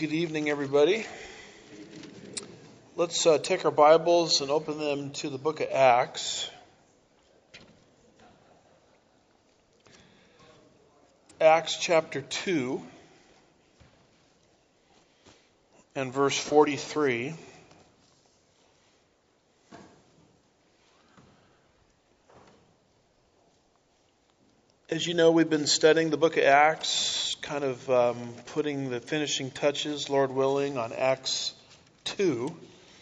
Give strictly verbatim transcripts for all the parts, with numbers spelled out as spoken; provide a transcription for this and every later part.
Good evening, everybody. Let's uh, take our Bibles and open them to the book of Acts. Acts chapter two and verse forty-three. As you know, we've been studying the book of Acts, kind of um, putting the finishing touches, Lord willing, on Acts two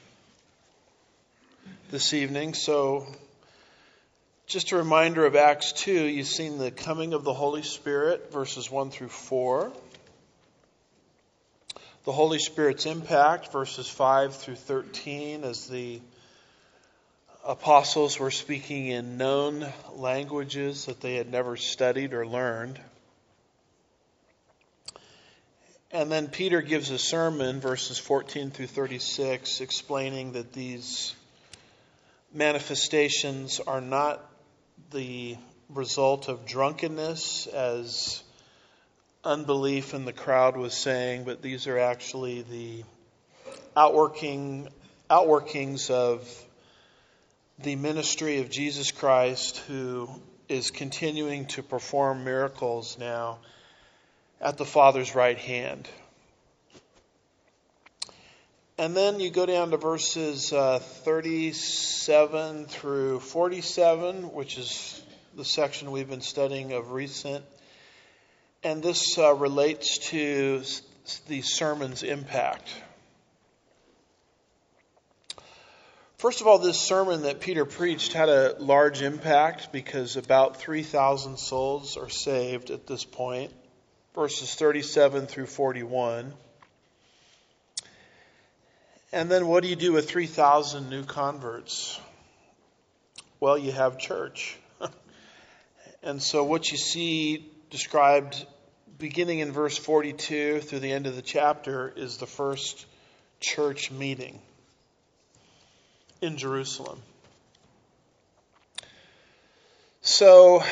this evening. So, just a reminder of Acts two, you've seen the coming of the Holy Spirit, verses one through four. The Holy Spirit's impact, verses five through thirteen, as the apostles were speaking in known languages that they had never studied or learned. And then Peter gives a sermon, verses fourteen through thirty-six, explaining that these manifestations are not the result of drunkenness, as unbelief in the crowd was saying, but these are actually the outworking outworkings of the ministry of Jesus Christ, who is continuing to perform miracles now at the Father's right hand. And then you go down to verses uh, thirty-seven through forty-seven, which is the section we've been studying of recent. And this uh, relates to the sermon's impact. First of all, this sermon that Peter preached had a large impact because about three thousand souls are saved at this point, verses thirty-seven through forty-one. And then what do you do with three thousand new converts? Well, you have church. And so what you see described beginning in verse forty-two through the end of the chapter is the first church meeting in Jerusalem. So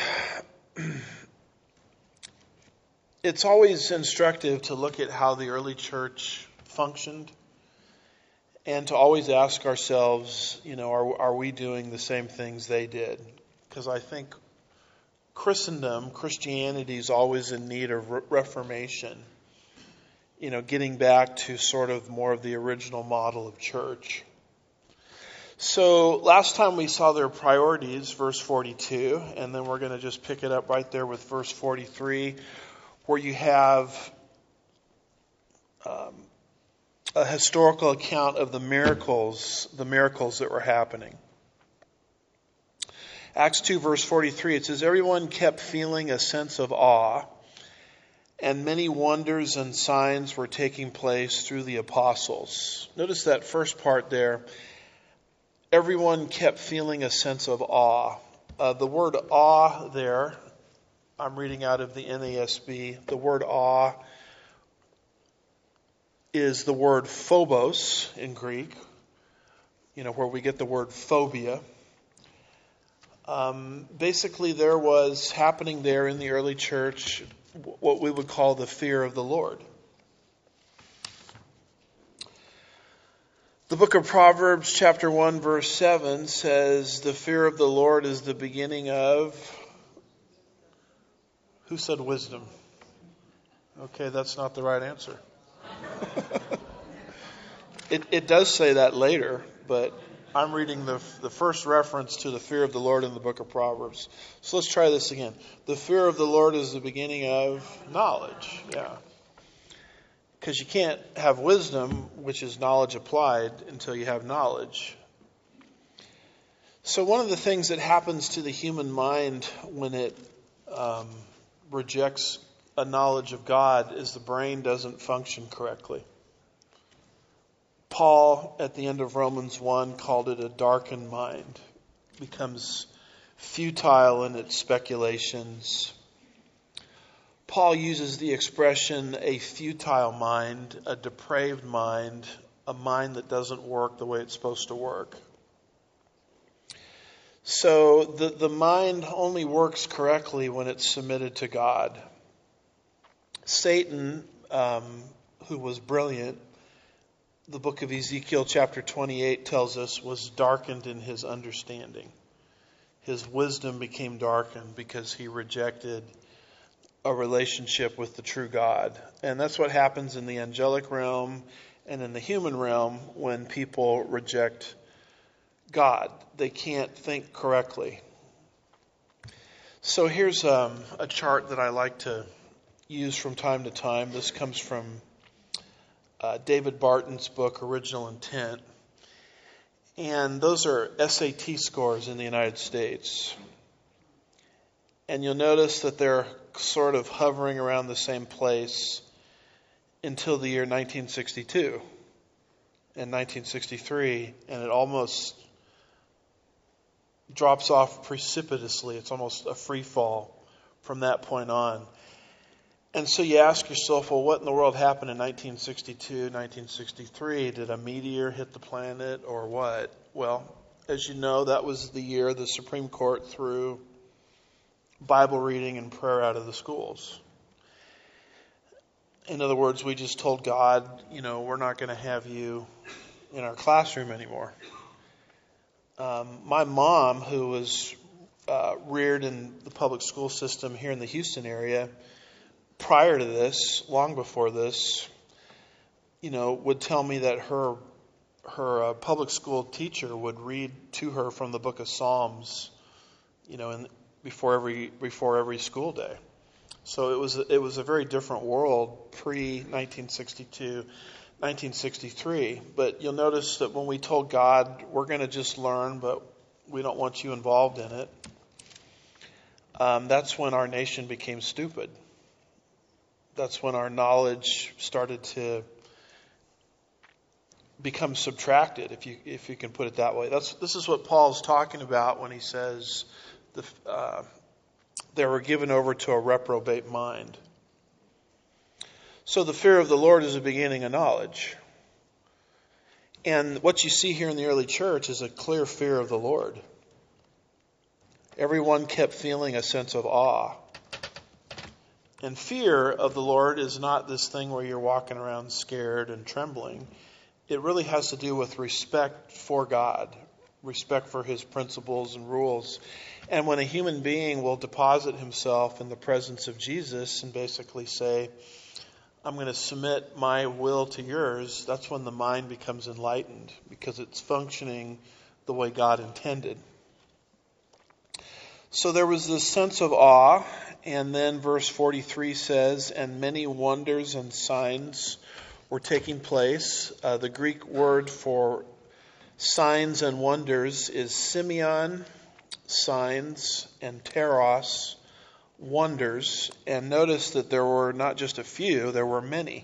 it's always instructive to look at how the early church functioned and to always ask ourselves, you know, are, are we doing the same things they did? Because I think Christendom, Christianity is always in need of re- reformation, you know, getting back to sort of more of the original model of church. So last time we saw their priorities, verse forty-two, and then we're going to just pick it up right there with verse forty-three, where you have um, a historical account of the miracles, the miracles that were happening. Acts two, verse forty-three, it says, "Everyone kept feeling a sense of awe, and many wonders and signs were taking place through the apostles." Notice that first part there. Everyone kept feeling a sense of awe. Uh, the word awe there, I'm reading out of the N A S B. The word awe is the word phobos in Greek, you know, where we get the word phobia. Um, basically, there was happening there in the early church what we would call the fear of the Lord. The book of Proverbs, chapter one, verse seven says, "The fear of the Lord is the beginning of..." Who said wisdom? Okay, that's not the right answer. it, it does say that later, but I'm reading the, the first reference to the fear of the Lord in the book of Proverbs. So let's try this again. The fear of the Lord is the beginning of knowledge. Yeah. Because you can't have wisdom, which is knowledge applied, until you have knowledge. So one of the things that happens to the human mind when it um, rejects a knowledge of God is the brain doesn't function correctly. Paul, at the end of Romans one, called it a darkened mind. It becomes futile in its speculations. Paul uses the expression a futile mind, a depraved mind, a mind that doesn't work the way it's supposed to work. So the, the mind only works correctly when it's submitted to God. Satan um, who was brilliant, the book of Ezekiel chapter twenty-eight tells us, was darkened in his understanding. His wisdom became darkened because he rejected a relationship with the true God. And that's what happens in the angelic realm and in the human realm when people reject God. They can't think correctly. So here's um, a chart that I like to use from time to time. This comes from uh, David Barton's book, Original Intent. And those are S A T scores in the United States. And you'll notice that they're sort of hovering around the same place until the year nineteen sixty-two and nineteen sixty-three, and it almost drops off precipitously. It's almost a free fall from that point on. And so you ask yourself, well, what in the world happened in nineteen sixty-two, nineteen sixty-three? Did a meteor hit the planet or what? Well, as you know, that was the year the Supreme Court threw Bible reading and prayer out of the schools. In other words, we just told God, you know, we're not going to have you in our classroom anymore. Um, my mom, who was uh, reared in the public school system here in the Houston area, prior to this, long before this, you know, would tell me that her her uh, public school teacher would read to her from the book of Psalms, you know, in, before every before every school day. So it was it was a very different world pre nineteen sixty-two, nineteen sixty-three. But you'll notice that when we told God we're going to just learn, but we don't want you involved in it, um, that's when our nation became stupid. That's when our knowledge started to become subtracted, if you if you can put it that way. That's this is what Paul's talking about when he says the uh, they were given over to a reprobate mind. So the fear of the Lord is the beginning of knowledge. And what you see here in the early church is a clear fear of the Lord. Everyone kept feeling a sense of awe. And fear of the Lord is not this thing where you're walking around scared and trembling. It really has to do with respect for God, respect for his principles and rules. And when a human being will deposit himself in the presence of Jesus and basically say, I'm going to submit my will to yours, that's when the mind becomes enlightened because it's functioning the way God intended. So there was this sense of awe, and then verse forty-three says, and many wonders and signs were taking place. Uh, the Greek word for signs and wonders is Simeon, signs, and teros, wonders. And notice that there were not just a few, there were many.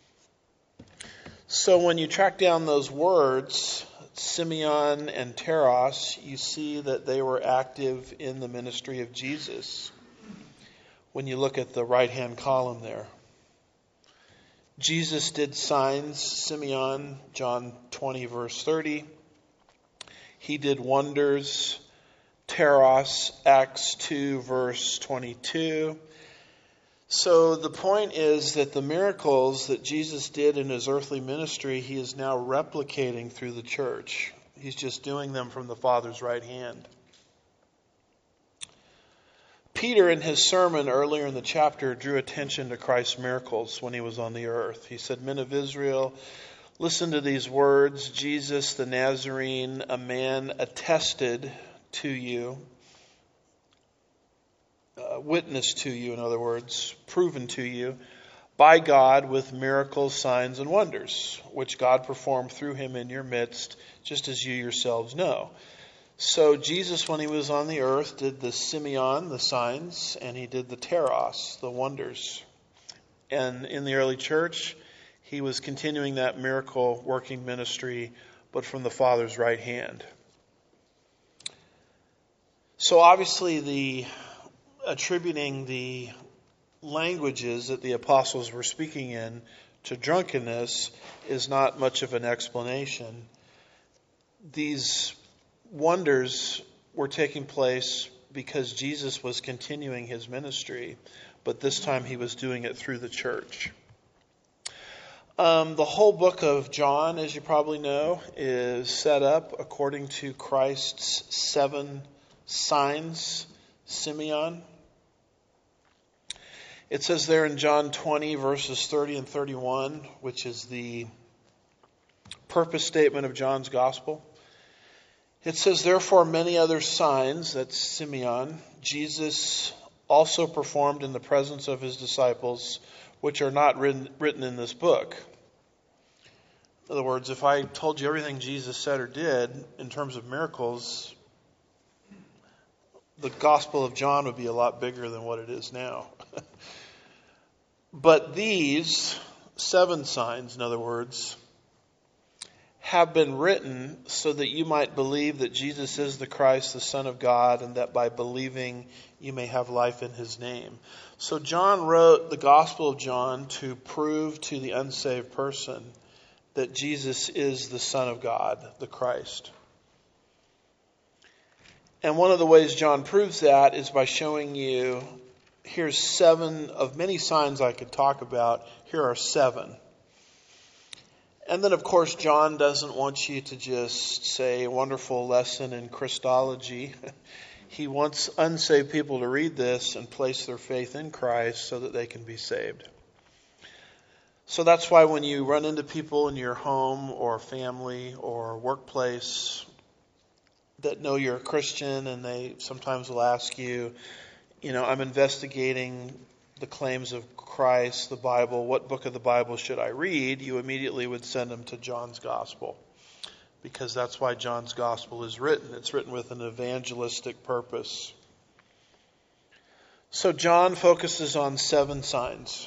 So when you track down those words, Simeon and teros, you see that they were active in the ministry of Jesus. When you look at the right-hand column there. Jesus did signs, Simeon, John twenty, verse thirty. He did wonders, teros, Acts two, verse twenty-two. So the point is that the miracles that Jesus did in his earthly ministry, he is now replicating through the church. He's just doing them from the Father's right hand. Peter, in his sermon earlier in the chapter, drew attention to Christ's miracles when he was on the earth. He said, Men of Israel, listen to these words. Jesus the Nazarene, a man attested to you, uh, witnessed to you, in other words, proven to you, by God with miracles, signs, and wonders, which God performed through him in your midst, just as you yourselves know. So Jesus, when he was on the earth, did the Simeon, the signs, and he did the teros, the wonders. And in the early church, he was continuing that miracle working ministry, but from the Father's right hand. So obviously the attributing the languages that the apostles were speaking in to drunkenness is not much of an explanation. These wonders were taking place because Jesus was continuing his ministry, but this time he was doing it through the church. Um, the whole book of John, as you probably know, is set up according to Christ's seven signs, Simeon. It says there in John twenty, verses thirty and thirty-one, which is the purpose statement of John's gospel. It says, therefore many other signs, that's Simeon, Jesus also performed in the presence of his disciples, which are not written, written in this book. In other words, if I told you everything Jesus said or did in terms of miracles, the Gospel of John would be a lot bigger than what it is now. But these seven signs, in other words, have been written so that you might believe that Jesus is the Christ, the Son of God, and that by believing you may have life in his name. So John wrote the Gospel of John to prove to the unsaved person that Jesus is the Son of God, the Christ. And one of the ways John proves that is by showing you, here's seven of many signs I could talk about. Here are seven. And then, of course, John doesn't want you to just say a wonderful lesson in Christology. He wants unsaved people to read this and place their faith in Christ so that they can be saved. So that's why when you run into people in your home or family or workplace that know you're a Christian, and they sometimes will ask you, you know, I'm investigating the claims of Christ, the Bible, what book of the Bible should I read? You immediately would send them to John's Gospel, because that's why John's Gospel is written. It's written with an evangelistic purpose. So John focuses on seven signs.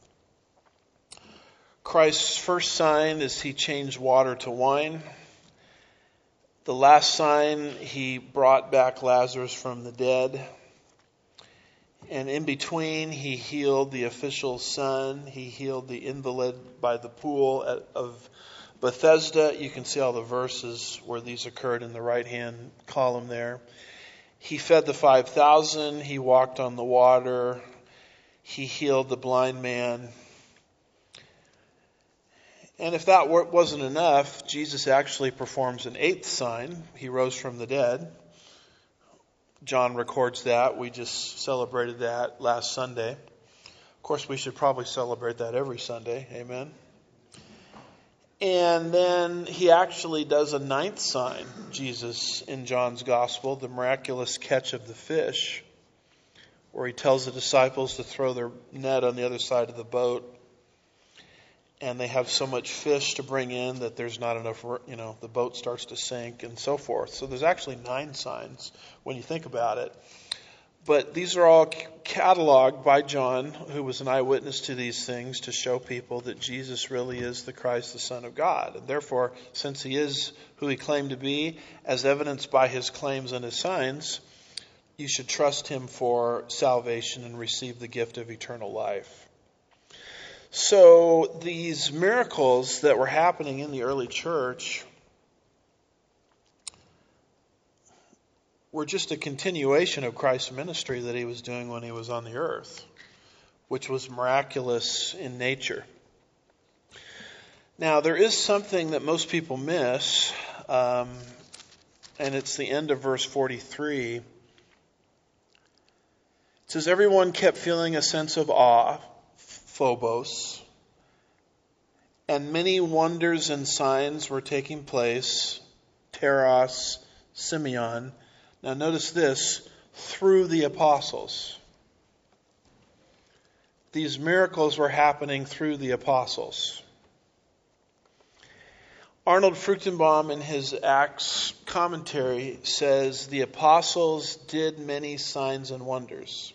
Christ's first sign is he changed water to wine. The last sign, he brought back Lazarus from the dead. And in between, he healed the official's son. He healed the invalid by the pool at, of Bethesda. You can see all the verses where these occurred in the right-hand column there. He fed the five thousand. He walked on the water. He healed the blind man. And if that wasn't enough, Jesus actually performs an eighth sign. He rose from the dead. John records that. We just celebrated that last Sunday. Of course, we should probably celebrate that every Sunday. Amen. And then he actually does a ninth sign, Jesus, in John's Gospel, the miraculous catch of the fish, where he tells the disciples to throw their net on the other side of the boat. And they have so much fish to bring in that there's not enough, you know, the boat starts to sink and so forth. So there's actually nine signs when you think about it. But these are all cataloged by John, who was an eyewitness to these things, to show people that Jesus really is the Christ, the Son of God. And therefore, since he is who he claimed to be, as evidenced by his claims and his signs, you should trust him for salvation and receive the gift of eternal life. So these miracles that were happening in the early church were just a continuation of Christ's ministry that he was doing when he was on the earth, which was miraculous in nature. Now, there is something that most people miss, um, and it's the end of verse forty-three. It says, everyone kept feeling a sense of awe, Phobos, and many wonders and signs were taking place, Teros, Simeon. Now notice this, through the apostles. These miracles were happening through the apostles. Arnold Fruchtenbaum in his Acts commentary says, the apostles did many signs and wonders.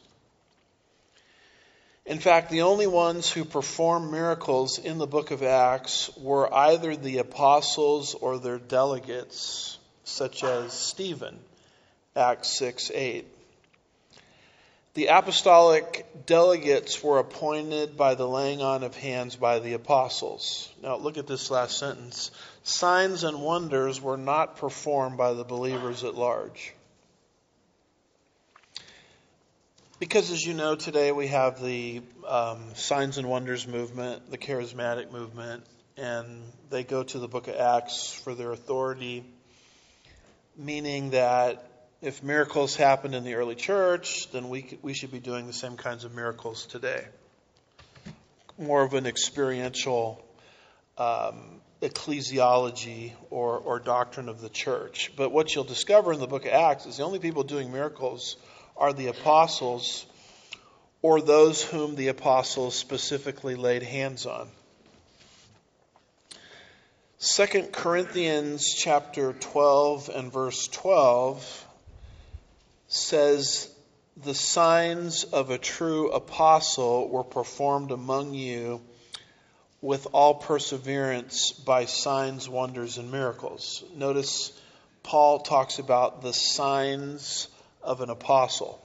In fact, the only ones who performed miracles in the book of Acts were either the apostles or their delegates, such as Stephen, Acts six eight. The apostolic delegates were appointed by the laying on of hands by the apostles. Now look at this last sentence. Signs and wonders were not performed by the believers at large. Because as you know, today we have the um, Signs and Wonders movement, the Charismatic movement, and they go to the book of Acts for their authority, meaning that if miracles happened in the early church, then we we should be doing the same kinds of miracles today. More of an experiential um, ecclesiology or, or doctrine of the church. But what you'll discover in the book of Acts is the only people doing miracles are the apostles or those whom the apostles specifically laid hands on. Second Corinthians chapter twelve and verse twelve says, "The signs of a true apostle were performed among you with all perseverance by signs, wonders, and miracles." Notice Paul talks about the signs of an apostle.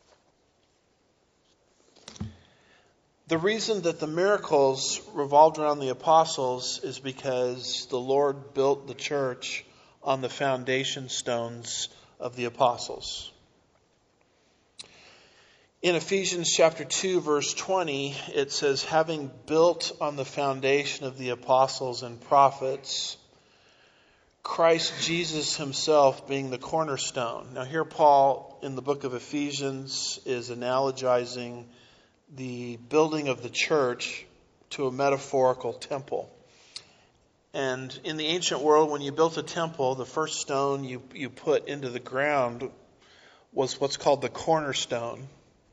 The reason that the miracles revolved around the apostles is because the Lord built the church on the foundation stones of the apostles. In Ephesians chapter two, verse twenty, it says, "Having built on the foundation of the apostles and prophets, Christ Jesus himself being the cornerstone." Now here Paul in the book of Ephesians is analogizing the building of the church to a metaphorical temple. And in the ancient world, when you built a temple, the first stone you, you put into the ground was what's called the cornerstone.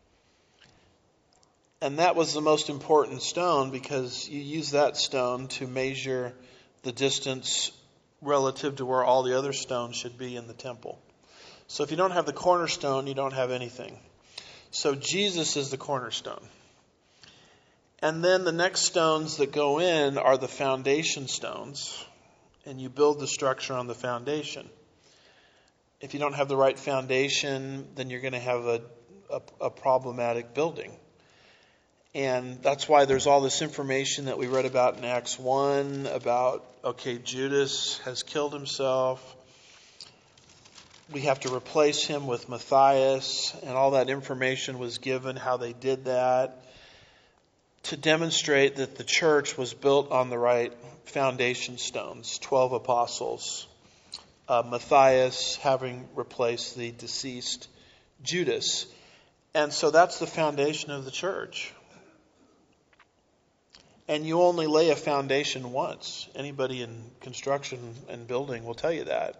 And that was the most important stone because you use that stone to measure the distance relative to where all the other stones should be in the temple. So if you don't have the cornerstone, you don't have anything. So Jesus is the cornerstone. And then the next stones that go in are the foundation stones. And you build the structure on the foundation. If you don't have the right foundation, then you're going to have a, a, a problematic building. And that's why there's all this information that we read about in Acts one about, okay, Judas has killed himself. We have to replace him with Matthias. And all that information was given, how they did that, to demonstrate that the church was built on the right foundation stones. Twelve apostles. Uh, Matthias having replaced the deceased Judas. And so that's the foundation of the church. And you only lay a foundation once. Anybody in construction and building will tell you that.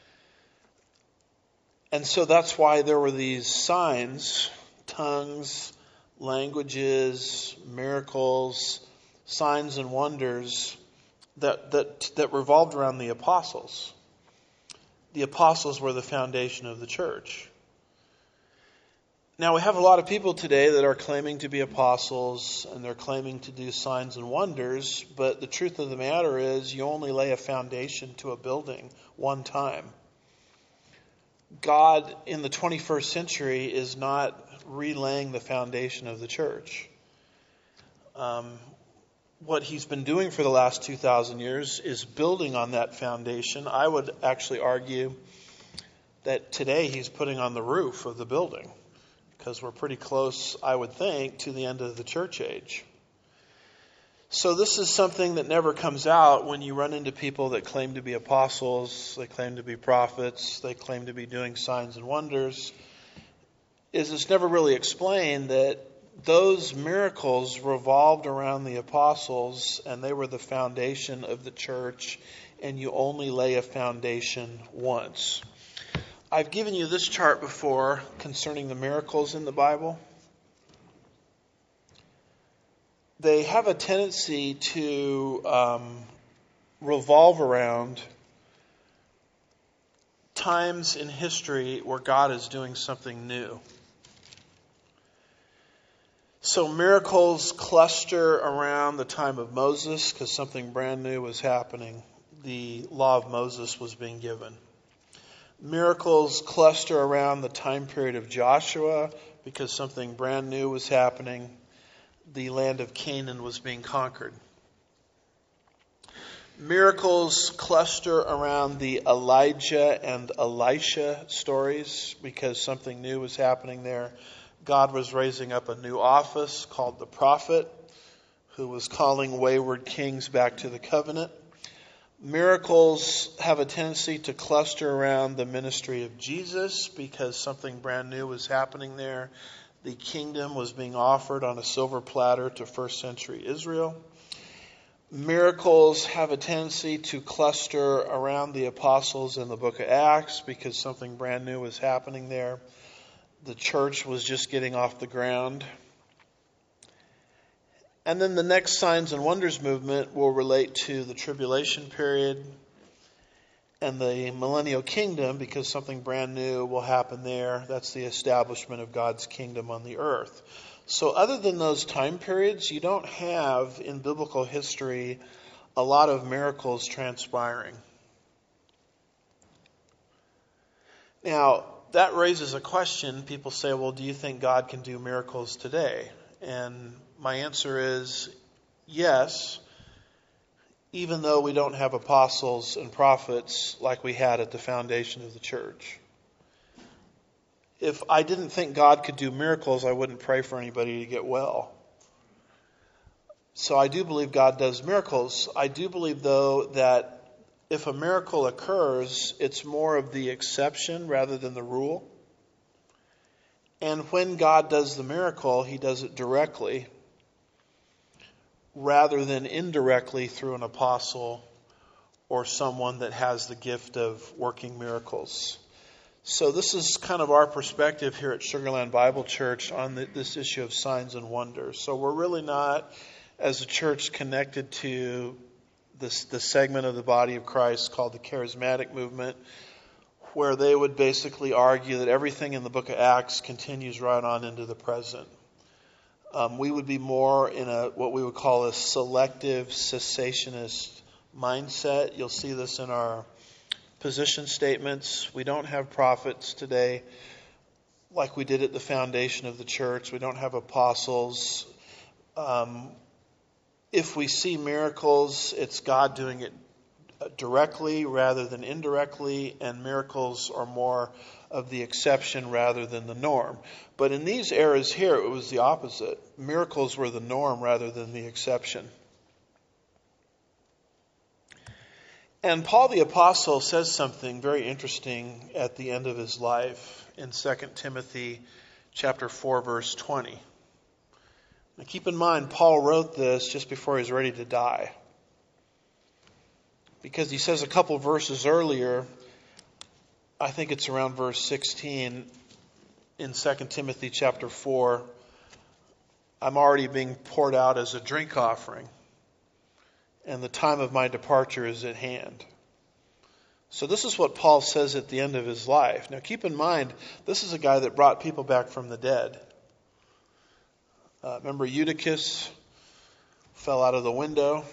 And so that's why there were these signs, tongues, languages, miracles, signs and wonders that, that, that revolved around the apostles. The apostles were the foundation of the church. Now, we have a lot of people today that are claiming to be apostles and they're claiming to do signs and wonders, but the truth of the matter is you only lay a foundation to a building one time. God in the twenty-first century is not relaying the foundation of the church. Um, what he's been doing for the last two thousand years is building on that foundation. I would actually argue that today he's putting on the roof of the building, because we're pretty close, I would think, to the end of the church age. So this is something that never comes out when you run into people that claim to be apostles, they claim to be prophets, they claim to be doing signs and wonders, is it's never really explained that those miracles revolved around the apostles and they were the foundation of the church, and you only lay a foundation once. I've given you this chart before concerning the miracles in the Bible. They have a tendency to um, revolve around times in history where God is doing something new. So miracles cluster around the time of Moses because something brand new was happening. The law of Moses was being given. Miracles cluster around the time period of Joshua because something brand new was happening. The land of Canaan was being conquered. Miracles cluster around the Elijah and Elisha stories because something new was happening there. God was raising up a new office called the prophet, who was calling wayward kings back to the covenant. Miracles have a tendency to cluster around the ministry of Jesus because something brand new was happening there. The kingdom was being offered on a silver platter to first century Israel. Miracles have a tendency to cluster around the apostles in the book of Acts because something brand new was happening there. The church was just getting off the ground. And then the next signs and wonders movement will relate to the tribulation period and the millennial kingdom because something brand new will happen there. That's the establishment of God's kingdom on the earth. So other than those time periods, you don't have in biblical history a lot of miracles transpiring. Now, that raises a question. People say, well, do you think God can do miracles today? And my answer is yes, even though we don't have apostles and prophets like we had at the foundation of the church. If I didn't think God could do miracles, I wouldn't pray for anybody to get well. So I do believe God does miracles. I do believe, though, that if a miracle occurs, it's more of the exception rather than the rule. And when God does the miracle, he does it directly rather than indirectly through an apostle or someone that has the gift of working miracles. So this is kind of our perspective here at Sugar Land Bible Church on the, this issue of signs and wonders. So we're really not, as a church, connected to this the segment of the body of Christ called the charismatic movement, where they would basically argue that everything in the book of Acts continues right on into the present. Um, we would be more in a what we would call a selective cessationist mindset. You'll see this in our position statements. We don't have prophets today like we did at the foundation of the church. We don't have apostles. Um, if we see miracles, it's God doing it directly rather than indirectly, and miracles are more of the exception rather than the norm. But in these eras here, it was the opposite. Miracles were the norm rather than the exception. And Paul the Apostle says something very interesting at the end of his life in Second Timothy chapter four, verse twenty. Now keep in mind, Paul wrote this just before he was ready to die. Because he says a couple verses earlier, I think it's around verse sixteen in Second Timothy chapter four, I'm already being poured out as a drink offering, and the time of my departure is at hand. So this is what Paul says at the end of his life. Now keep in mind, this is a guy that brought people back from the dead. Uh, remember Eutychus fell out of the window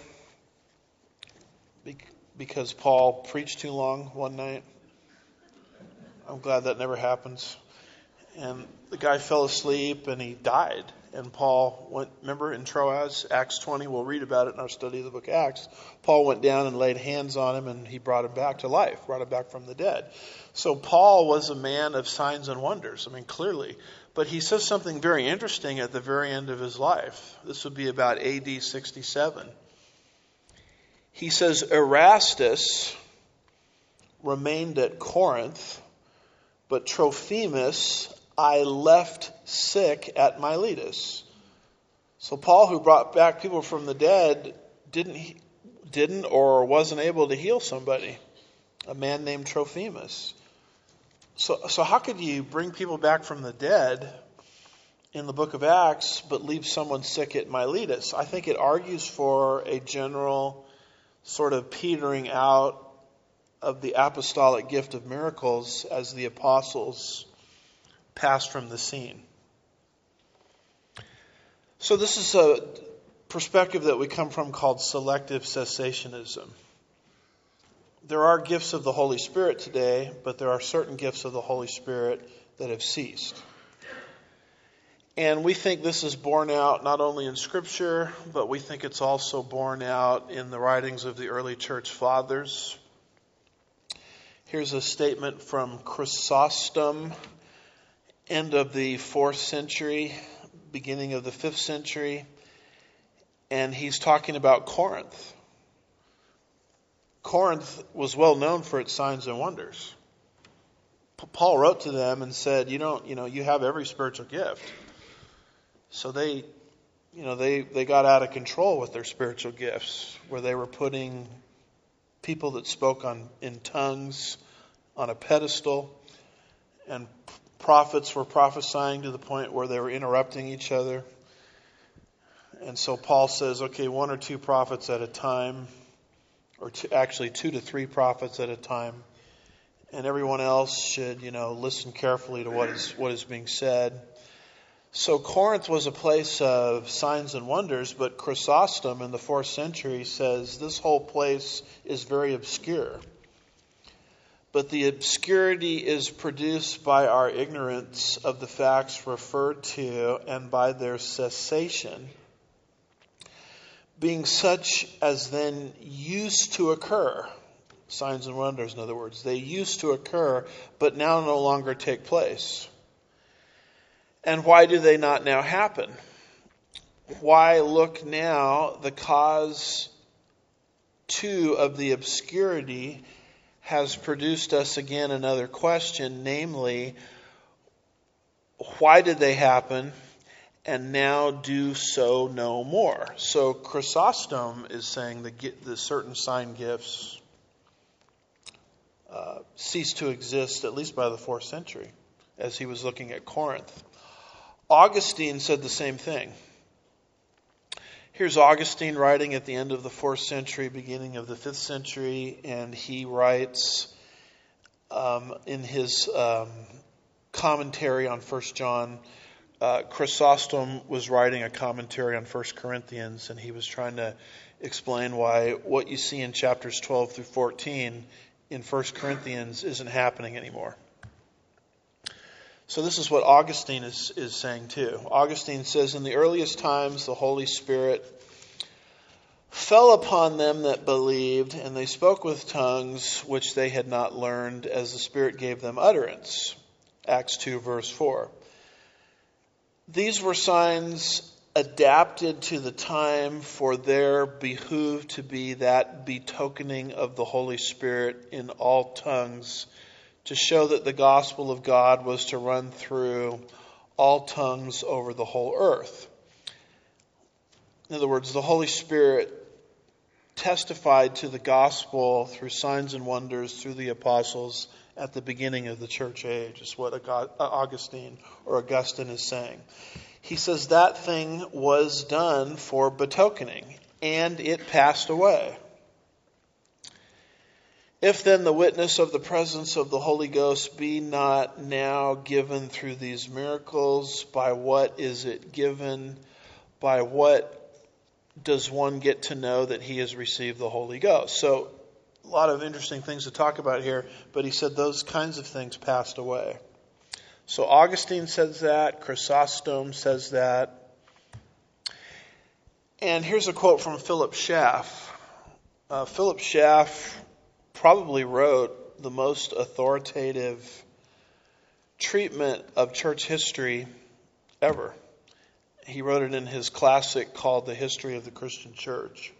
because Paul preached too long one night. I'm glad that never happens. And the guy fell asleep and he died. And Paul went, remember in Troas, Acts twenty, we'll read about it in our study of the book of Acts. Paul went down and laid hands on him and he brought him back to life, brought him back from the dead. So Paul was a man of signs and wonders, I mean, clearly. But he says something very interesting at the very end of his life. This would be about A D sixty-seven. He says, Erastus remained at Corinth, but Trophimus I left sick at Miletus. So Paul, who brought back people from the dead, didn't didn't or wasn't able to heal somebody, a man named Trophimus. So, so how could you bring people back from the dead in the book of Acts, but leave someone sick at Miletus? I think it argues for a general sort of petering out of the apostolic gift of miracles as the apostles passed from the scene. So this is a perspective that we come from called selective cessationism. There are gifts of the Holy Spirit today, but there are certain gifts of the Holy Spirit that have ceased. And we think this is borne out not only in Scripture, but we think it's also borne out in the writings of the early church fathers. Here's a statement from Chrysostom, end of the fourth century, beginning of the fifth century, and he's talking about Corinth. Corinth was well known for its signs and wonders. Paul wrote to them and said, you don't, you know, you have every spiritual gift. So they, you know, they, they got out of control with their spiritual gifts, where they were putting people that spoke on in tongues on a pedestal, and prophets were prophesying to the point where they were interrupting each other. And so Paul says, okay, one or two prophets at a time, or two, actually two to three prophets at a time, and everyone else should, you know, listen carefully to what is what is being said. So Corinth was a place of signs and wonders, but Chrysostom in the fourth century says this whole place is very obscure. But the obscurity is produced by our ignorance of the facts referred to and by their cessation, being such as then used to occur. Signs and wonders, in other words. They used to occur, but now no longer take place. And why do they not now happen? Why look now, the cause too of the obscurity has produced us again another question, namely, why did they happen and now do so no more? So Chrysostom is saying the, the certain sign gifts uh, ceased to exist, at least by the fourth century, as he was looking at Corinth. Augustine said the same thing. Here's Augustine writing at the end of the fourth century, beginning of the fifth century, and he writes um, in his um, commentary on First John, uh, Chrysostom was writing a commentary on First Corinthians, and he was trying to explain why what you see in chapters twelve through fourteen in First Corinthians isn't happening anymore. So this is what Augustine is, is saying too. Augustine says, in the earliest times the Holy Spirit fell upon them that believed, and they spoke with tongues which they had not learned, as the Spirit gave them utterance. Acts two, verse four. These were signs adapted to the time, for there behooved to be that betokening of the Holy Spirit in all tongues, to show that the gospel of God was to run through all tongues over the whole earth. In other words, the Holy Spirit testified to the gospel through signs and wonders through the apostles at the beginning of the church age, is what Augustine or Augustine is saying. He says that thing was done for betokening, and it passed away. If then the witness of the presence of the Holy Ghost be not now given through these miracles, by what is it given? By what does one get to know that he has received the Holy Ghost? So, a lot of interesting things to talk about here, but he said those kinds of things passed away. So Augustine says that, Chrysostom says that. And here's a quote from Philip Schaff. Uh, Philip Schaff probably wrote the most authoritative treatment of church history ever. He wrote it in his classic called The History of the Christian Church.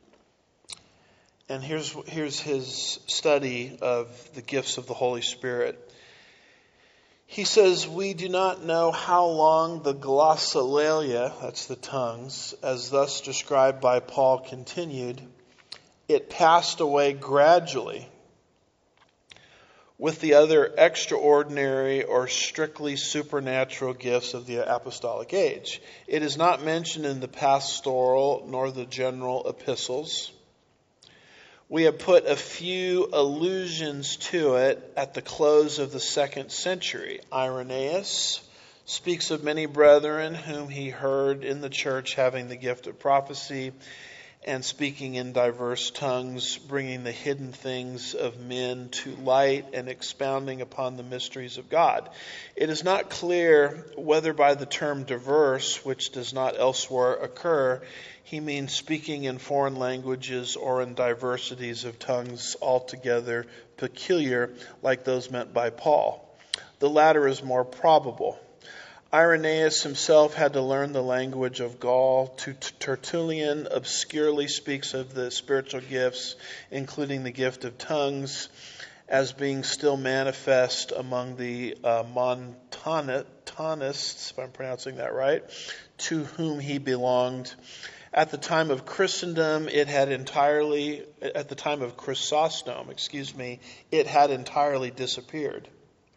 And here's here's his study of the gifts of the Holy Spirit. He says, we do not know how long the glossolalia, that's the tongues, as thus described by Paul, continued. It passed away gradually with the other extraordinary or strictly supernatural gifts of the apostolic age. It is not mentioned in the pastoral nor the general epistles. We have put a few allusions to it at the close of the second century. Irenaeus speaks of many brethren whom he heard in the church having the gift of prophecy and speaking in diverse tongues, bringing the hidden things of men to light and expounding upon the mysteries of God. It is not clear whether by the term diverse, which does not elsewhere occur, he means speaking in foreign languages or in diversities of tongues altogether peculiar, like those meant by Paul. The latter is more probable. Irenaeus himself had to learn the language of Gaul. Tertullian obscurely speaks of the spiritual gifts, including the gift of tongues, as being still manifest among the uh, Montanists, if I'm pronouncing that right, to whom he belonged. At the time of Christendom, it had entirely, at the time of Chrysostom, excuse me, it had entirely disappeared.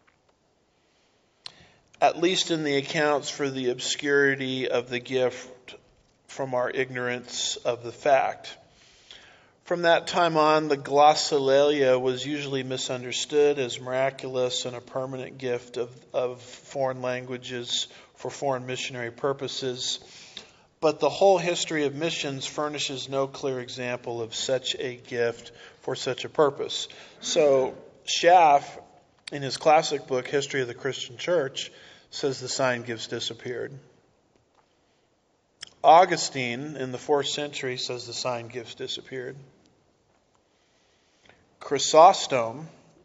At least in the accounts for the obscurity of the gift from our ignorance of the fact. From that time on, the glossolalia was usually misunderstood as miraculous and a permanent gift of, of foreign languages for foreign missionary purposes. But the whole history of missions furnishes no clear example of such a gift for such a purpose. So Schaff, in his classic book, History of the Christian Church, says the sign gifts disappeared. Augustine, in the fourth century, says the sign gifts disappeared. Chrysostom,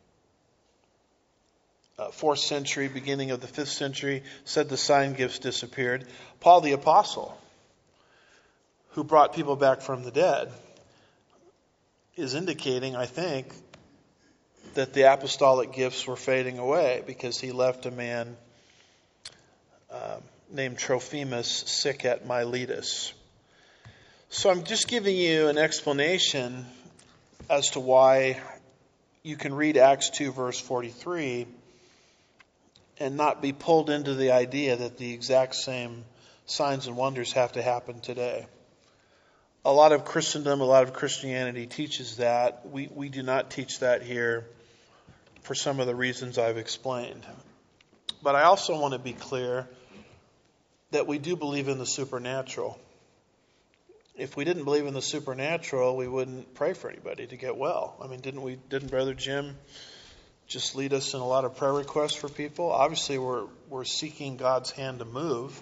uh, fourth century, beginning of the fifth century, said the sign gifts disappeared. Paul the Apostle, who brought people back from the dead, is indicating, I think, that the apostolic gifts were fading away because he left a man uh, named Trophimus sick at Miletus. So I'm just giving you an explanation as to why you can read Acts two verse forty-three and not be pulled into the idea that the exact same signs and wonders have to happen today. A lot of Christendom, a lot of Christianity teaches that. We, we do not teach that here for some of the reasons I've explained. But I also want to be clear that we do believe in the supernatural. If we didn't believe in the supernatural, we wouldn't pray for anybody to get well. I mean, didn't we? Didn't Brother Jim just lead us in a lot of prayer requests for people? Obviously, we're we're seeking God's hand to move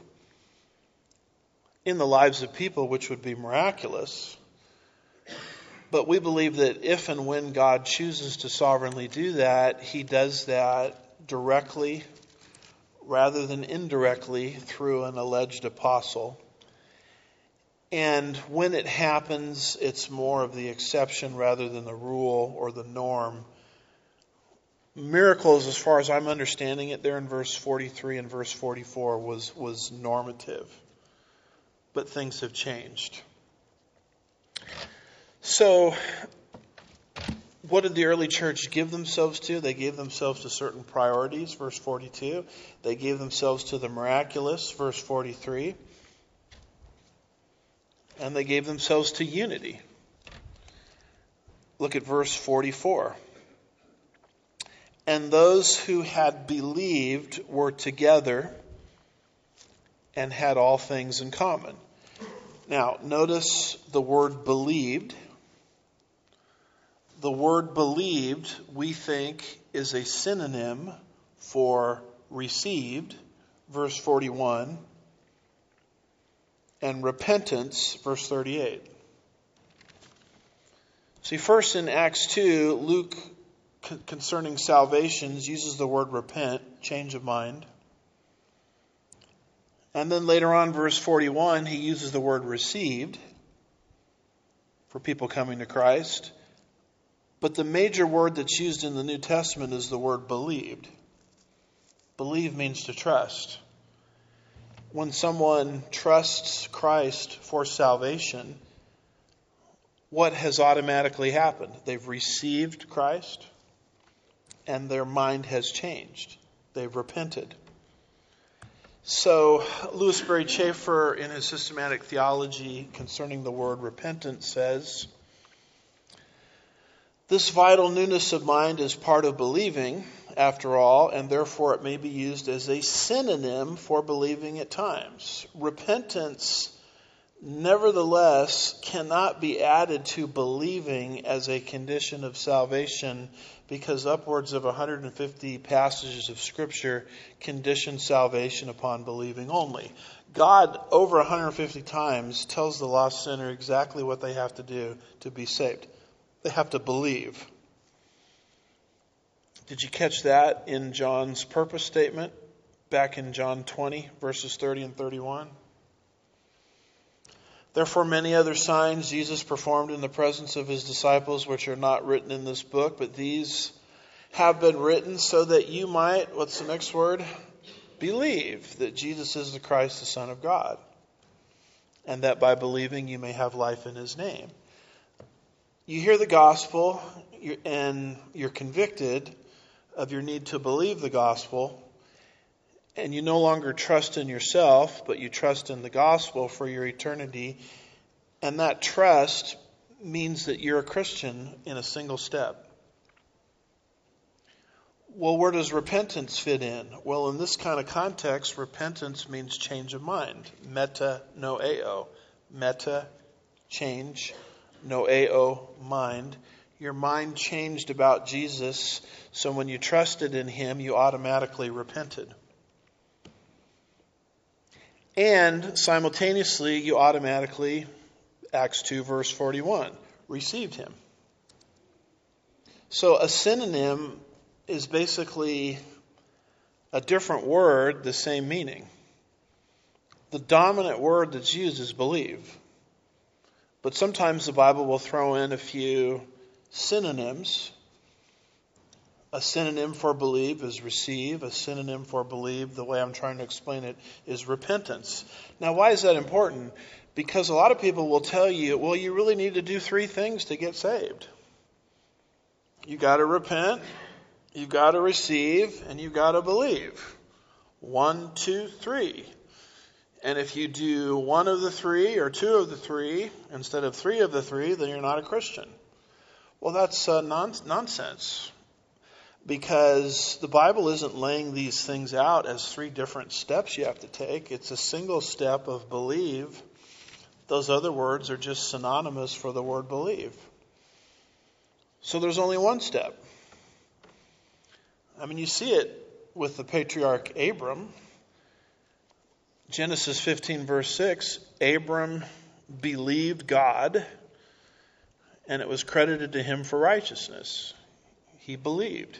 in the lives of people, which would be miraculous. But we believe that if and when God chooses to sovereignly do that, He does that directly rather than indirectly through an alleged apostle. And when it happens, it's more of the exception rather than the rule or the norm. Miracles, as far as I'm understanding it, there in verse forty-three and verse forty-four was, was normative. But things have changed. So, what did the early church give themselves to? They gave themselves to certain priorities, verse forty-two. They gave themselves to the miraculous, verse forty-three. And they gave themselves to unity. Look at verse forty-four. And those who had believed were together and had all things in common. Now, notice the word believed. The word believed, we think, is a synonym for received, verse forty-one. And repentance, verse thirty-eight. See, first in Acts two, Luke, concerning salvations, uses the word repent, change of mind. And then later on, verse forty-one, he uses the word received for people coming to Christ. But the major word that's used in the New Testament is the word believed. Believe means to trust. When someone trusts Christ for salvation, what has automatically happened? They've received Christ and their mind has changed. They've repented. So Louis Berry Chafer, in his systematic theology concerning the word repentance, says, this vital newness of mind is part of believing, after all, and therefore it may be used as a synonym for believing at times. Repentance, nevertheless, cannot be added to believing as a condition of salvation, because upwards of one hundred fifty passages of Scripture condition salvation upon believing only. God, over one hundred fifty times, tells the lost sinner exactly what they have to do to be saved. They have to believe. Did you catch that in John's purpose statement back in John twenty, verses thirty and thirty-one? Therefore many other signs Jesus performed in the presence of his disciples, which are not written in this book, but these have been written so that you might, what's the next word? Believe that Jesus is the Christ, the Son of God, and that by believing you may have life in his name. You hear the gospel and you're convicted of your need to believe the gospel, and you no longer trust in yourself, but you trust in the gospel for your eternity. And that trust means that you're a Christian in a single step. Well, where does repentance fit in? Well, in this kind of context, repentance means change of mind. Meta noeo. Meta, change. Noeo, mind. Your mind changed about Jesus, so when you trusted in him, you automatically repented. And simultaneously, you automatically, Acts two, verse forty-one, received him. So a synonym is basically a different word, the same meaning. The dominant word that's used is believe. But sometimes the Bible will throw in a few synonyms. A synonym for believe is receive. A synonym for believe, the way I'm trying to explain it, is repentance. Now, why is that important? Because a lot of people will tell you, well, you really need to do three things to get saved. You got to repent, you got to receive, and you got to believe. One, two, three. And if you do one of the three or two of the three instead of three of the three, then you're not a Christian. Well, that's uh, non- nonsense. Because the Bible isn't laying these things out as three different steps you have to take. It's a single step of believe. Those other words are just synonymous for the word believe. So there's only one step. I mean, you see it with the patriarch Abram. Genesis fifteen, verse six, Abram believed God, and it was credited to him for righteousness. He believed.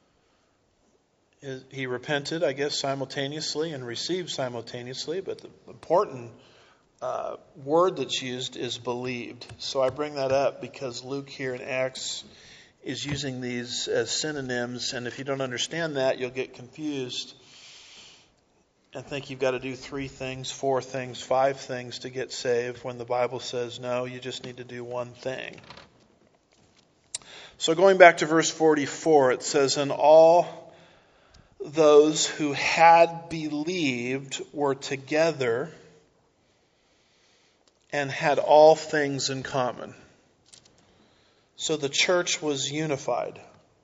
He repented, I guess, simultaneously and received simultaneously, but the important uh, word that's used is believed. So I bring that up because Luke here in Acts is using these as synonyms, and if you don't understand that, you'll get confused and think you've got to do three things, four things, five things to get saved, when the Bible says, no, you just need to do one thing. So going back to verse forty-four, it says, and all those who had believed were together and had all things in common. So the church was unified.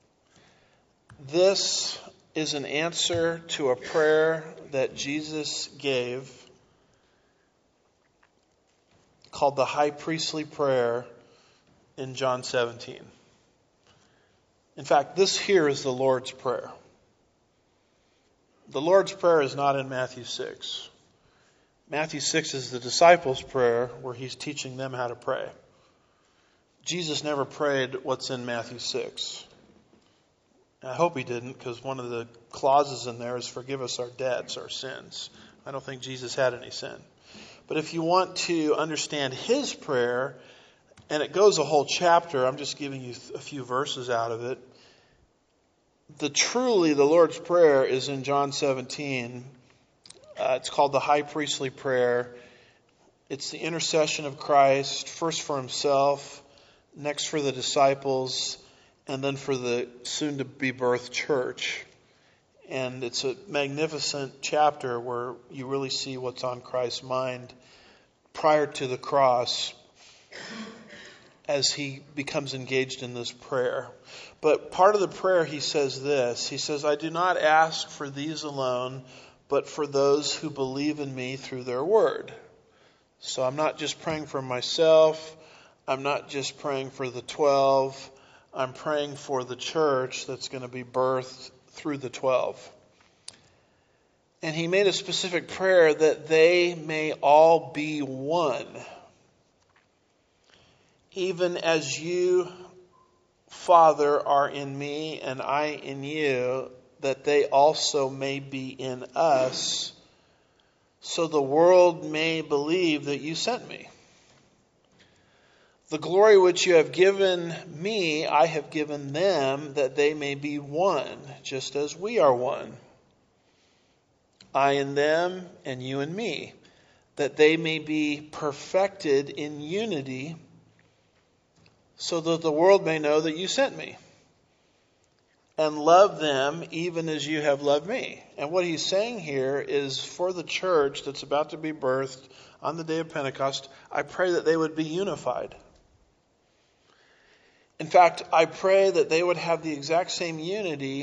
This is an answer to a prayer that Jesus gave called the high priestly prayer in John seventeen. In fact, this here is the Lord's Prayer. The Lord's Prayer is not in Matthew six. Matthew six is the disciples' prayer where he's teaching them how to pray. Jesus never prayed what's in Matthew six. I hope he didn't, because one of the clauses in there is forgive us our debts, our sins. I don't think Jesus had any sin. But if you want to understand his prayer, and it goes a whole chapter, I'm just giving you a few verses out of it. The truly, the Lord's Prayer is in John seventeen. Uh, it's called the high priestly prayer. It's the intercession of Christ, first for himself, next for the disciples, and then for the soon-to-be birthed church. And it's a magnificent chapter where you really see what's on Christ's mind prior to the cross as he becomes engaged in this prayer. But part of the prayer, he says this. He says, I do not ask for these alone, but for those who believe in me through their word. So I'm not just praying for myself. I'm not just praying for the twelve. I'm praying for the church that's going to be birthed through the twelve. And he made a specific prayer that they may all be one, even as you Father, are in me and I in you, that they also may be in us, so the world may believe that you sent me. The glory which you have given me, I have given them, that they may be one, just as we are one. I in them, and you in me, that they may be perfected in unity, so that the world may know that you sent me, and love them even as you have loved me. And what he's saying here is, for the church that's about to be birthed on the day of Pentecost, I pray that they would be unified. In fact, I pray that they would have the exact same unity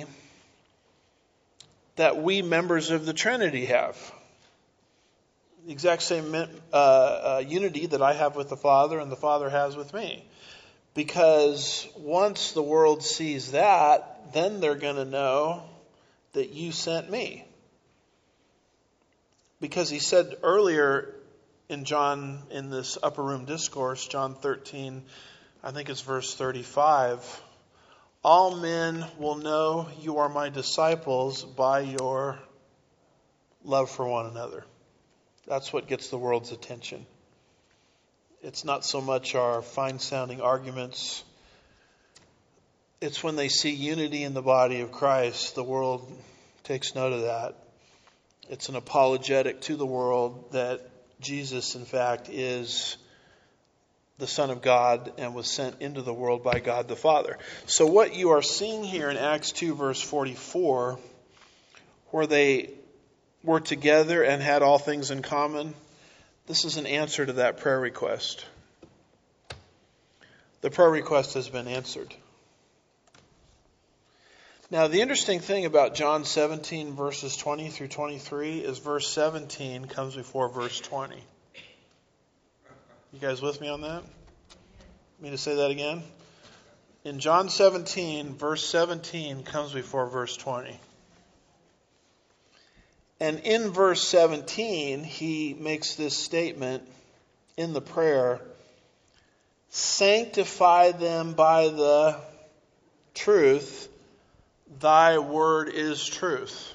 that we members of the Trinity have. The exact same uh, uh, unity that I have with the Father and the Father has with me. Because once the world sees that, then they're going to know that you sent me. Because he said earlier in John, in this upper room discourse, John thirteen, I think it's verse thirty-five, all men will know you are my disciples by your love for one another. That's what gets the world's attention. It's not so much our fine-sounding arguments. It's when they see unity in the body of Christ, the world takes note of that. It's an apologetic to the world that Jesus, in fact, is the Son of God and was sent into the world by God the Father. So what you are seeing here in Acts two, verse forty-four, where they were together and had all things in common, this is an answer to that prayer request. The prayer request has been answered. Now, the interesting thing about John seventeen, verses twenty through twenty-three, is verse seventeen comes before verse twenty. You guys with me on that? Me to say that again? In John seventeen, verse seventeen comes before verse twenty. And in verse seventeen, he makes this statement in the prayer, sanctify them by the truth, thy word is truth.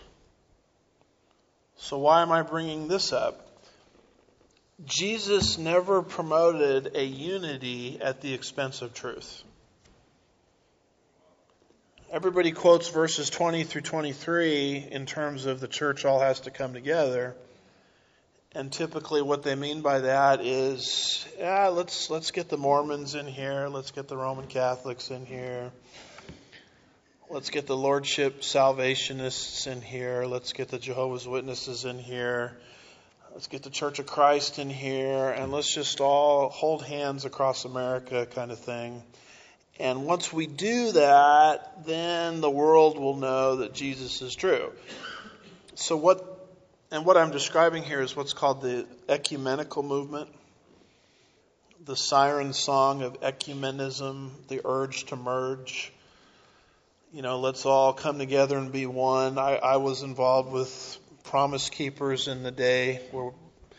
So why am I bringing this up? Jesus never promoted a unity at the expense of truth. Everybody quotes verses twenty through twenty-three in terms of the church all has to come together. And typically what they mean by that is, yeah, let's let's get the Mormons in here. Let's get the Roman Catholics in here. Let's get the Lordship Salvationists in here. Let's get the Jehovah's Witnesses in here. Let's get the Church of Christ in here. And let's just all hold hands across America kind of thing. And once we do that, then the world will know that Jesus is true. So what, and what I'm describing here is what's called the ecumenical movement. The siren song of ecumenism, the urge to merge. You know, let's all come together and be one. I, I was involved with Promise Keepers in the day, where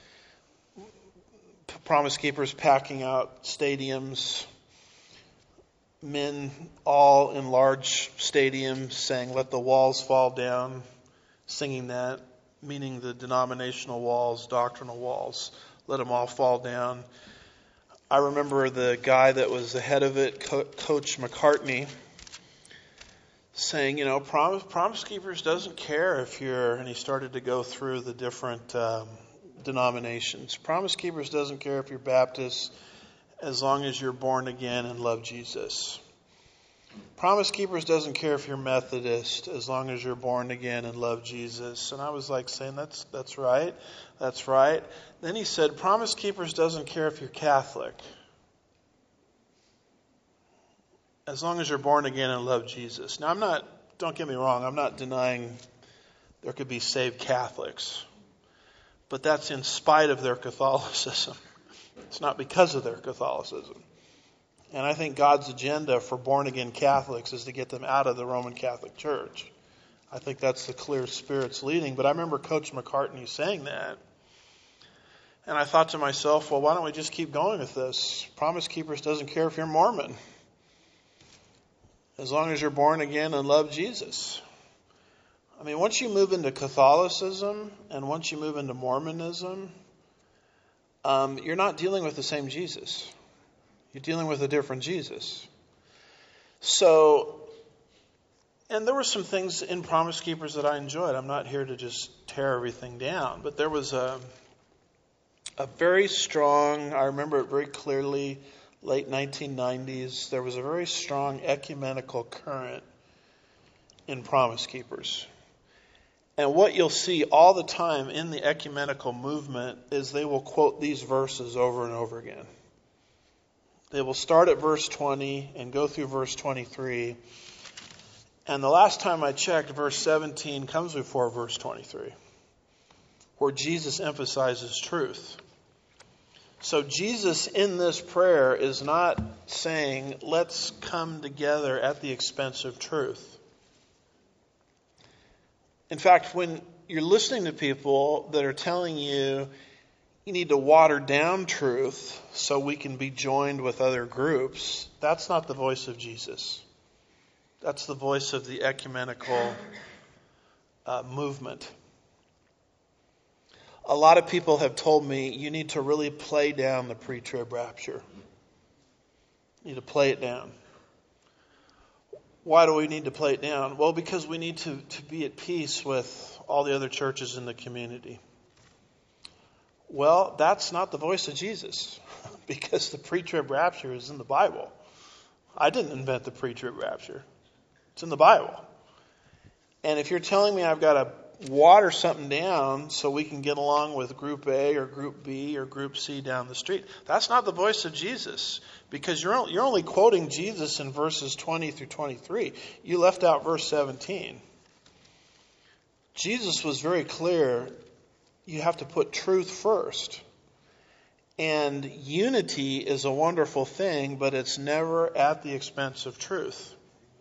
Promise Keepers packing out stadiums, men all in large stadiums saying, let the walls fall down, singing that, meaning the denominational walls, doctrinal walls, let them all fall down. I remember the guy that was the head of it, Co- Coach McCartney, saying, you know, Promise, Promise Keepers doesn't care if you're, and he started to go through the different um, denominations. Promise Keepers doesn't care if you're Baptist, as long as you're born again and love Jesus. Promise Keepers doesn't care if you're Methodist, as long as you're born again and love Jesus. And I was like saying, that's that's right, that's right. Then he said, Promise Keepers doesn't care if you're Catholic, as long as you're born again and love Jesus. Now, I'm not, don't get me wrong, I'm not denying there could be saved Catholics. But that's in spite of their Catholicism. It's not because of their Catholicism. And I think God's agenda for born-again Catholics is to get them out of the Roman Catholic Church. I think that's the clear Spirit's leading. But I remember Coach McCartney saying that. And I thought to myself, well, why don't we just keep going with this? Promise Keepers doesn't care if you're Mormon. as long as you're born again and love Jesus. I mean, once you move into Catholicism and once you move into Mormonism, um, you're not dealing with the same Jesus. You're dealing with a different Jesus. So, and there were some things in Promise Keepers that I enjoyed. I'm not here to just tear everything down, but there was a a very strong, I remember it very clearly, late nineteen nineties, there was a very strong ecumenical current in Promise Keepers. And what you'll see all the time in the ecumenical movement is they will quote these verses over and over again. They will start at verse twenty and go through verse twenty-three. And the last time I checked, verse seventeen comes before verse twenty-three, where Jesus emphasizes truth. So Jesus in this prayer is not saying, let's come together at the expense of truth. In fact, when you're listening to people that are telling you you need to water down truth so we can be joined with other groups, that's not the voice of Jesus. That's the voice of the ecumenical uh, movement. A lot of people have told me you need to really play down the pre-trib rapture. You need to play it down. Why do we need to play it down? Well, because we need to, to be at peace with all the other churches in the community. Well, that's not the voice of Jesus, because the pre-trib rapture is in the Bible. I didn't invent the pre-trib rapture. It's in the Bible. And if you're telling me I've got to water something down so we can get along with group A or group B or group C down the street, that's not the voice of Jesus, because you're you're only quoting Jesus in verses twenty through twenty-three. You left out verse seventeen. Jesus was very clear. You have to put truth first. And unity is a wonderful thing, but it's never at the expense of truth.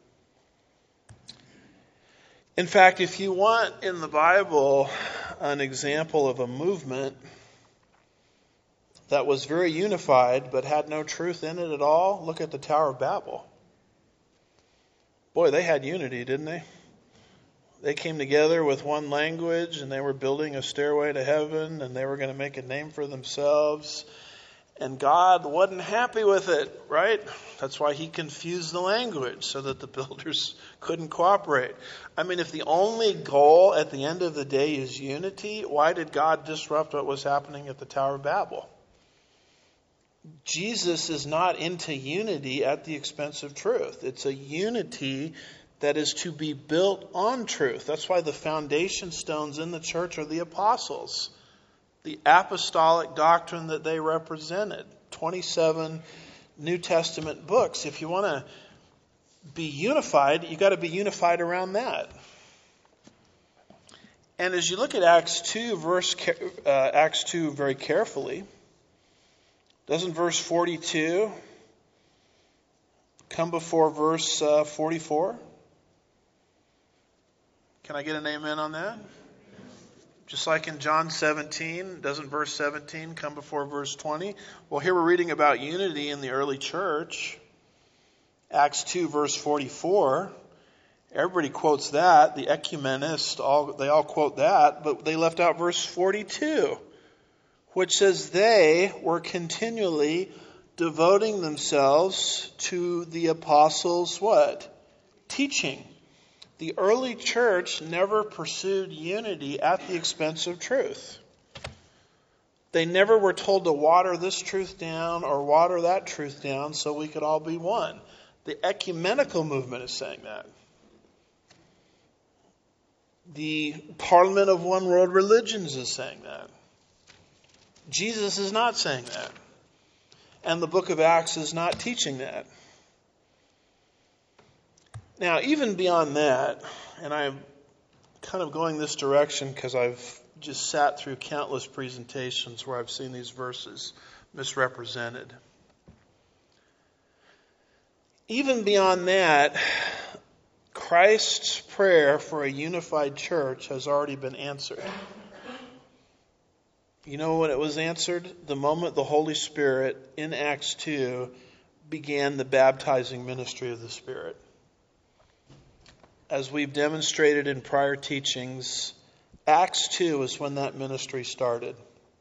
In fact, if you want in the Bible an example of a movement that was very unified but had no truth in it at all, look at the Tower of Babel. Boy, they had unity, didn't they? They came together with one language, and they were building a stairway to heaven, and they were going to make a name for themselves. And God wasn't happy with it, right? That's why he confused the language so that the builders couldn't cooperate. I mean, if the only goal at the end of the day is unity, why did God disrupt what was happening at the Tower of Babel? Jesus is not into unity at the expense of truth. It's a unity that is to be built on truth. That's why the foundation stones in the church are the apostles. The apostolic doctrine that they represented. twenty-seven New Testament books. If you want to be unified, you got to be unified around that. And as you look at Acts two, verse uh, Acts two very carefully, doesn't verse forty-two come before verse uh, forty-four? Can I get an amen on that? Just like in John seventeen, doesn't verse seventeen come before verse twenty? Well, here we're reading about unity in the early church. Acts two, verse forty-four. Everybody quotes that. The ecumenists, all they all quote that, but they left out verse forty-two, which says they were continually devoting themselves to the apostles' what? Teaching. The early church never pursued unity at the expense of truth. They never were told to water this truth down or water that truth down so we could all be one. The ecumenical movement is saying that. The Parliament of One World Religions is saying that. Jesus is not saying that. And the book of Acts is not teaching that. Now, even beyond that, and I'm kind of going this direction because I've just sat through countless presentations where I've seen these verses misrepresented. Even beyond that, Christ's prayer for a unified church has already been answered. You know when it was answered? The moment the Holy Spirit in Acts two began the baptizing ministry of the Spirit. as we've demonstrated in prior teachings, Acts two is when that ministry started.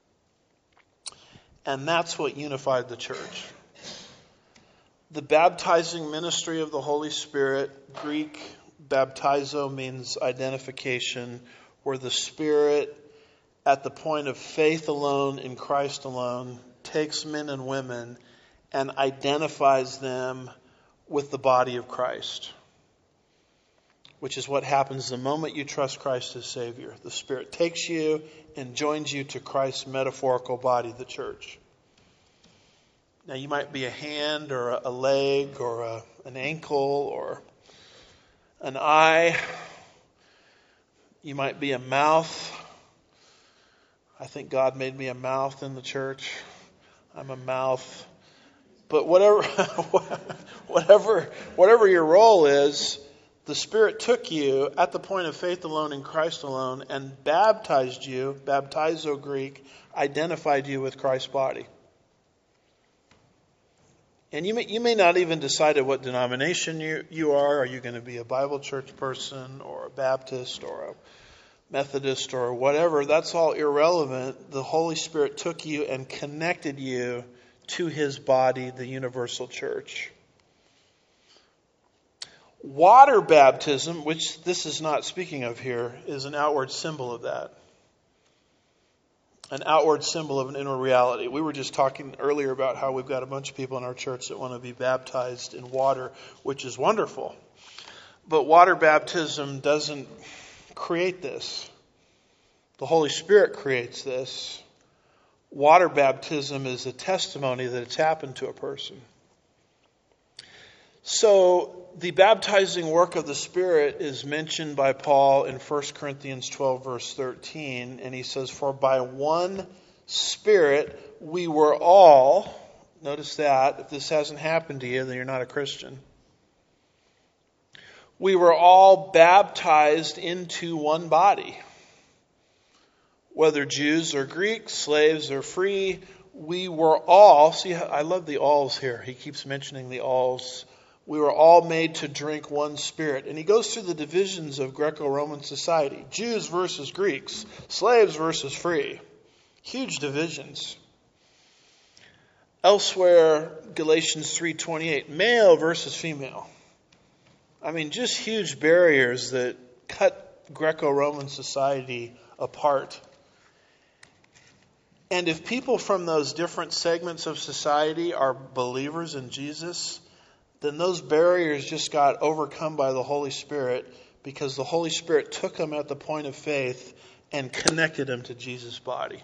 And that's what unified the church. The baptizing ministry of the Holy Spirit, Greek baptizo means identification, where the Spirit, at the point of faith alone in Christ alone, takes men and women and identifies them with the body of Christ, which is what happens the moment you trust Christ as Savior. The Spirit takes you and joins you to Christ's metaphorical body, the church. Now, you might be a hand or a leg or a, an ankle or an eye. You might be a mouth. I think God made me a mouth in the church. I'm a mouth. But whatever, whatever, whatever your role is, the Spirit took you at the point of faith alone in Christ alone and baptized you, baptizo Greek, identified you with Christ's body. And you may, you may not even decide what denomination you, you are. Are you going to be a Bible church person or a Baptist or a Methodist or whatever? That's all irrelevant. The Holy Spirit took you and connected you to His body, the universal church. Water baptism, which this is not speaking of here, is an outward symbol of that. An outward symbol of an inner reality. We were just talking earlier about how we've got a bunch of people in our church that want to be baptized in water, which is wonderful. But water baptism doesn't create this. The Holy Spirit creates this. Water baptism is a testimony that it's happened to a person. So the baptizing work of the Spirit is mentioned by Paul in First Corinthians twelve, verse thirteen. And he says, for by one Spirit we were all, notice that, if this hasn't happened to you, then you're not a Christian. We were all baptized into one body. Whether Jews or Greeks, slaves or free, we were all, see, I love the alls here. He keeps mentioning the alls. We were all made to drink one Spirit. And he goes through the divisions of Greco-Roman society. Jews versus Greeks. Slaves versus free. Huge divisions. Elsewhere, Galatians three twenty-eight. Male versus female. I mean, just huge barriers that cut Greco-Roman society apart. And if people from those different segments of society are believers in Jesus, then those barriers just got overcome by the Holy Spirit, because the Holy Spirit took them at the point of faith and connected them to Jesus' body.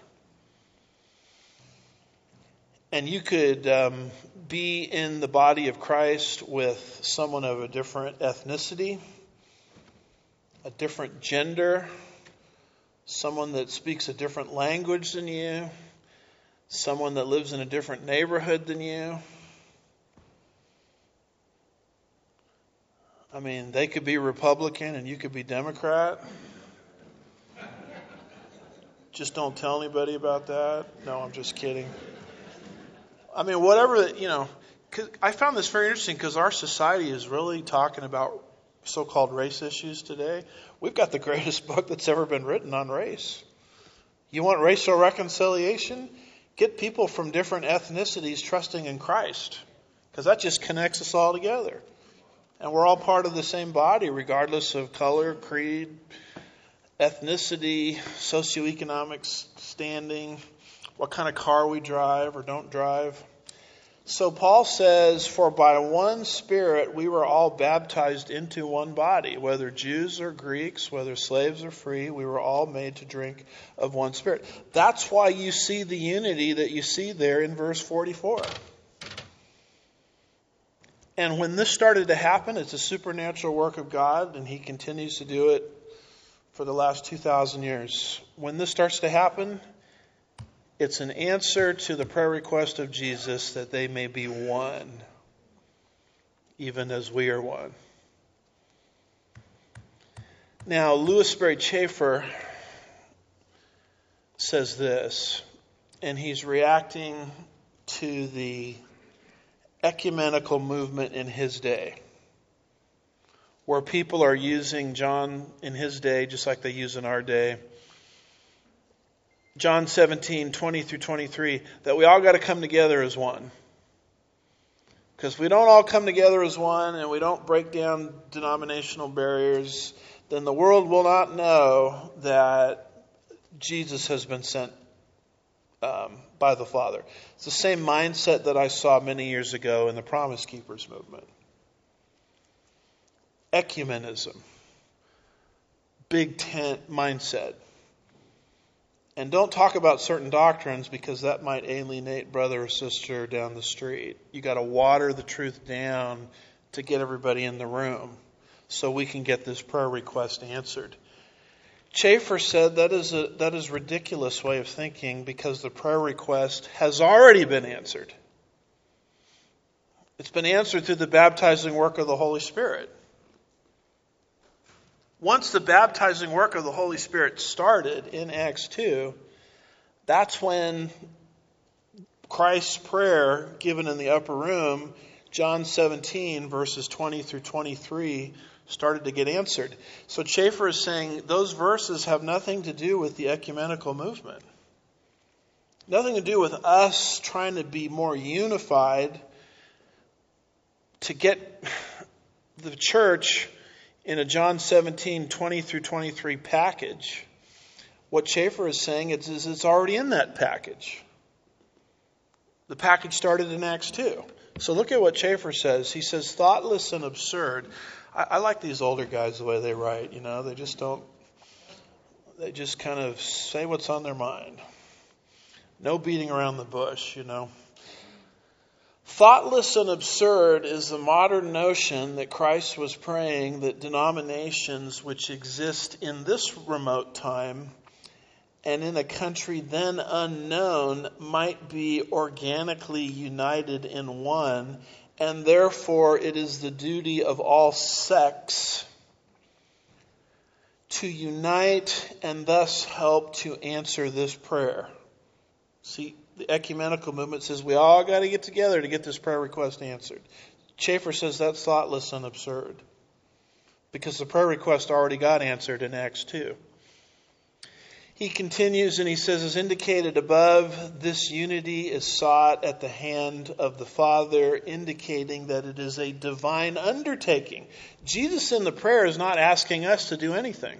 And you could um, be in the body of Christ with someone of a different ethnicity, a different gender, someone that speaks a different language than you, someone that lives in a different neighborhood than you. I mean, they could be Republican and you could be Democrat. Just don't tell anybody about that. No, I'm just kidding. I mean, whatever, you know, 'cause I found this very interesting because our society is really talking about so-called race issues today. We've got the greatest book that's ever been written on race. You want racial reconciliation? Get people from different ethnicities trusting in Christ, because that just connects us all together. And we're all part of the same body, regardless of color, creed, ethnicity, socioeconomic standing, what kind of car we drive or don't drive. So Paul says, for by one Spirit we were all baptized into one body, whether Jews or Greeks, whether slaves or free, we were all made to drink of one Spirit. That's why you see the unity that you see there in verse forty-four. And when this started to happen, it's a supernatural work of God, and He continues to do it for the last two thousand years. When this starts to happen, it's an answer to the prayer request of Jesus that they may be one, even as we are one. Now, Louis Sperry Chafer says this, and he's reacting to the ecumenical movement in his day. where people are using John in his day just like they use in our day. John seventeen, twenty through twenty-three, that we all got to come together as one. Because if we don't all come together as one and we don't break down denominational barriers, then the world will not know that Jesus has been sent um, by the Father. It's the same mindset that I saw many years ago in the Promise Keepers movement. Ecumenism. Big tent mindset. And don't talk about certain doctrines because that might alienate brother or sister down the street. You got to water the truth down to get everybody in the room so we can get this prayer request answered. Chafer said that is a that is a ridiculous way of thinking because the prayer request has already been answered. It's been answered through the baptizing work of the Holy Spirit. Once the baptizing work of the Holy Spirit started in Acts two, that's when Christ's prayer given in the upper room, John seventeen, verses twenty through twenty-three, started to get answered. So Chafer is saying those verses have nothing to do with the ecumenical movement. Nothing to do with us trying to be more unified to get the church in a John seventeen, twenty through twenty-three package. What Chafer is saying is, is it's already in that package. The package started in Acts two. So look at what Chafer says. He says, thoughtless and absurd. I, I like these older guys the way they write. You know, they just don't, they just kind of say what's on their mind. No beating around the bush, you know. Thoughtless and absurd is the modern notion that Christ was praying that denominations which exist in this remote time and in a country then unknown might be organically united in one, and therefore it is the duty of all sects to unite and thus help to answer this prayer. See, the ecumenical movement says we all got to get together to get this prayer request answered. Chafer says that's thoughtless and absurd because the prayer request already got answered in Acts two. He continues and he says, as indicated above, this unity is sought at the hand of the Father, indicating that it is a divine undertaking. Jesus in the prayer is not asking us to do anything.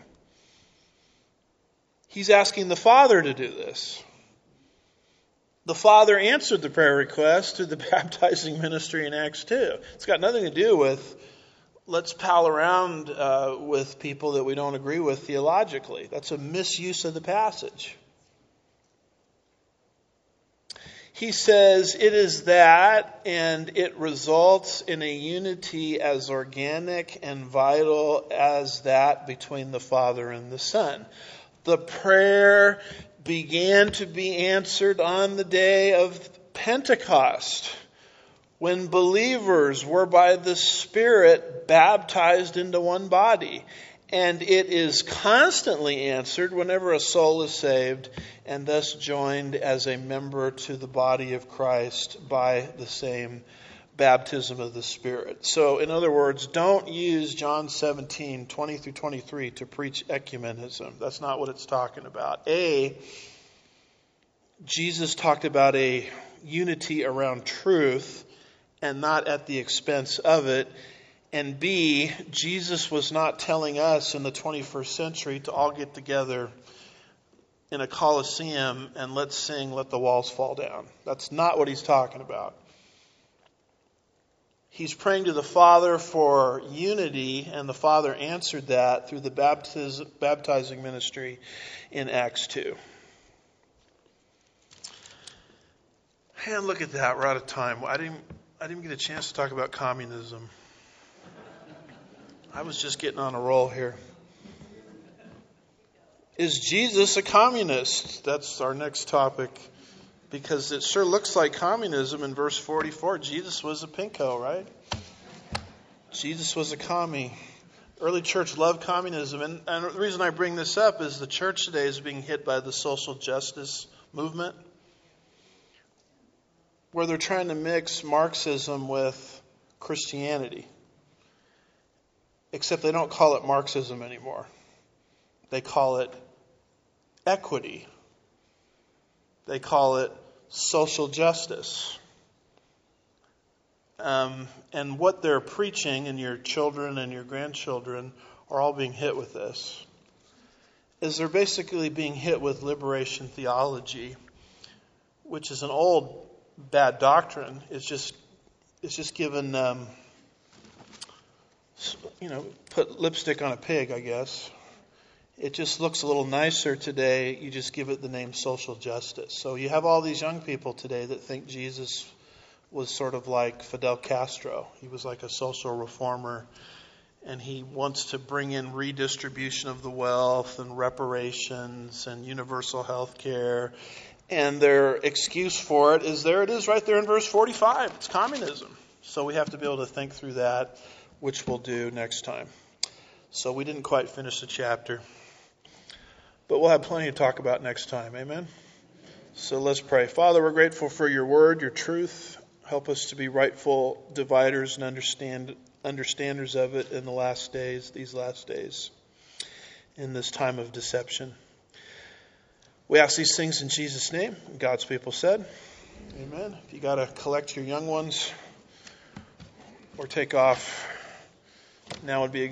He's asking the Father to do this. The Father answered the prayer request through the baptizing ministry in Acts two. It's got nothing to do with let's pal around uh, with people that we don't agree with theologically. That's a misuse of the passage. He says it is that, and it results in a unity as organic and vital as that between the Father and the Son. The prayer began to be answered on the day of Pentecost, when believers were by the Spirit baptized into one body. And it is constantly answered whenever a soul is saved and thus joined as a member to the body of Christ by the same baptism of the Spirit. So, in other words, don't use John seventeen, twenty through twenty-three to preach ecumenism. That's not what it's talking about. A, Jesus talked about a unity around truth and not at the expense of it. And B, Jesus was not telling us in the twenty-first century to all get together in a coliseum and let's sing, Let the Walls Fall Down. That's not what he's talking about. He's praying to the Father for unity, and the Father answered that through the baptiz- baptizing ministry in Acts two. And look at that, we're out of time. I didn't, I didn't get a chance to talk about communism. I was just getting on a roll here. Is Jesus a communist? That's our next topic. Because it sure looks like communism in verse forty-four. Jesus was a pinko, right? Jesus was a commie. Early church loved communism. And, and the reason I bring this up is the church today is being hit by the social justice movement, where they're trying to mix Marxism with Christianity. except they don't call it Marxism anymore. They call it equity. They call it social justice. Um, and what they're preaching, and your children and your grandchildren are all being hit with this, is they're basically being hit with liberation theology, which is an old bad doctrine. It's just it's just given, um, you know, put lipstick on a pig, I guess. It just looks a little nicer today. You just give it the name social justice. So you have all these young people today that think Jesus was sort of like Fidel Castro. He was like a social reformer, and he wants to bring in redistribution of the wealth and reparations and universal health care. And their excuse for it is there it is right there in verse forty-five. It's communism. So we have to be able to think through that, which we'll do next time. So we didn't quite finish the chapter, but we'll have plenty to talk about next time. Amen? So let's pray. Father, we're grateful for your word, your truth. Help us to be rightful dividers and understand understanders of it in the last days, these last days, in this time of deception. We ask these things in Jesus' name. God's people said, amen. If you got to collect your young ones or take off, now would be a